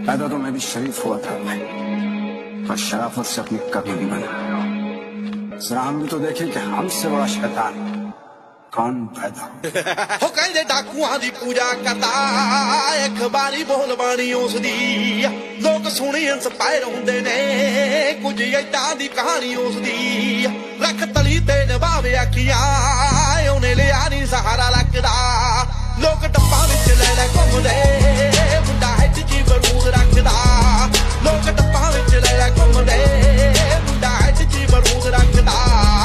पैदा तो मैं भी शरीफ हुआ था पर शराफत से अपनी कभी नहीं बना। जरा हम भी तो देखें कि हमसे बड़ा शैतान कौन पैदा हो। कहते डाकुआं दी पूजा करदा अखबारी बोल बाणी उसदी लोग सुनी इंस्पायर हुंदे ने कुछ ऐदां दी कहानी उसदी रख तली ते नभावे अखियां उन्हें लिया नी सहारा लगदा लोग डब्बा विच ले ले घुमदे मुंडा हिट च बरूद रखदा लोग डब्बा विच ले ले घुमदे मुंडा हिट च बरूद रखदा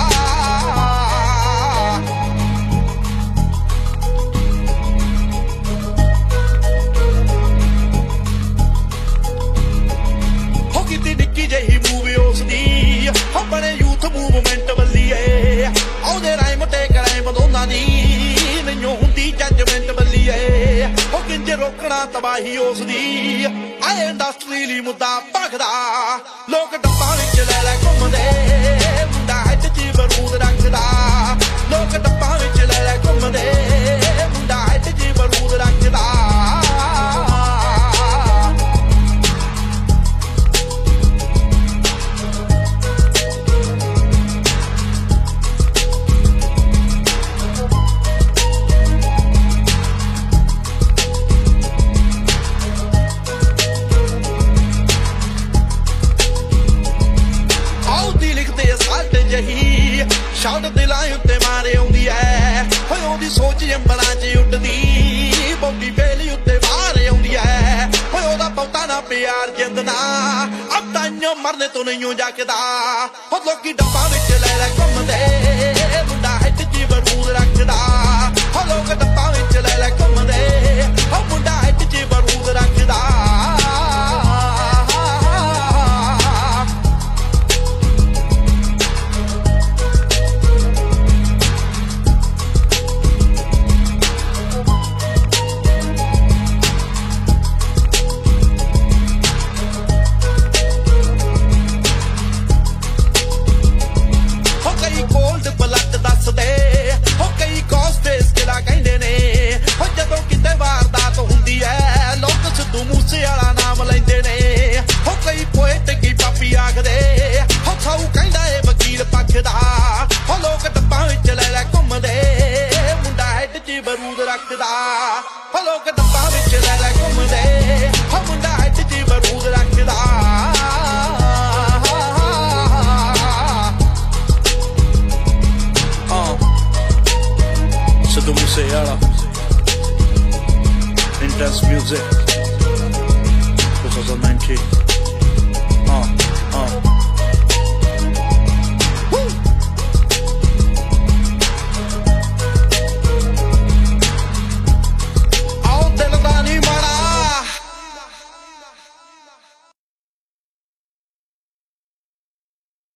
ਜਿਹੀ ਮੂਵੀ ਉਸਦੀ ਆਪਣੇ ਯੂਥ ਮੂਵਮੈਂਟ ਵੱਲੀਏ ਉਹਦੇ ਰਾਈਮ ਤੇ ਕਰਾਈਮ ਦੋਨਾਂ ਦੀ ਮੈਨੂੰ ਹੁੰਦੀ ਜੱਜਮੈਂਟ ਵੱਲੀਏ ਉਹ ਕਿੰਜ ਰੋਕਣਾ ਤਬਾਹੀ ਉਸਦੀ ਆਏ ਇੰਡਸਟਰੀ ਲਈ ਮੁੱਦਾ ਭਖਦਾ ਲੋਕ ਡੱਬਾ ਵਿੱਚ ਲੈ ਲੈ ਘੁੰਮਦੇ ਮੁੰਡਾ ਹਿੱਟ 'ਚ ਬਰੂਦ ਰੱਖਦਾ ਲੋਕ ਡੱਬਾ ਵਿੱਚ ਲੈ ਲੈ ਘੁੰਮਦੇ ਮੁੰਡਾ ਹਿੱਟ 'ਚ ਬਰੂਦ ਰੱਖਦਾ ਸ਼ਾਟ ਦਿਲਾਂ ਉੱਤੇ ਮਾਰੇ ਆਉਂਦੀ ਐ ਹੋਏ ਉਹਦੀ ਸੋਚ ਅੰਬਰਾਂ 'ਚ ਉੱਡਦੀ ਬੌਡੀ ਬੇਲੀ ਉੱਤੇ ਬਾਹਰ ਆਉਂਦੀ ਐ ਹੋਏ ਉਹਦਾ ਬਹੁਤਾ ਨਾ ਪਿਆਰ ਜਿੰਦਨਾ ਅਬ ਤਾਈਓ ਮਰਨੇ ਤੋਂ ਨਹੀਂ ਜਾਗਦਾ ਹੋ ਲੋਕੀ ਡੱਬਾ ਵਿੱਚ ਲੈ ਲੈ ਘੁੰਮਦੇ ਮੁੰਡਾ ਹਿੱਟ 'ਚ ਬਰੂਦ ਰੱਖਦਾ ਹੋ ਲੋਕ ਡੱਬਾ ਵਿੱਚ ਲੈ ਲੈ ਘੁੰਮਦੇ ਹੋ ਮੁੰਡਾ ਹਿੱਟ 'ਚ ਬਰੂਦ ਰੱਖਦਾ ਬਰੂਦ ਰੱਖਦਾ ਹੋ ਲੋਕ ਡੱਬਾ ਵਿੱਚ ਲੈ ਲੈ ਘੁੰਮਦੇ ਹੋ ਮੁੰਡਾ ਹਿੱਟ 'ਚ ਬਰੂਦ ਰੱਖਦਾ Sidhu Moosewala Intense Music 2019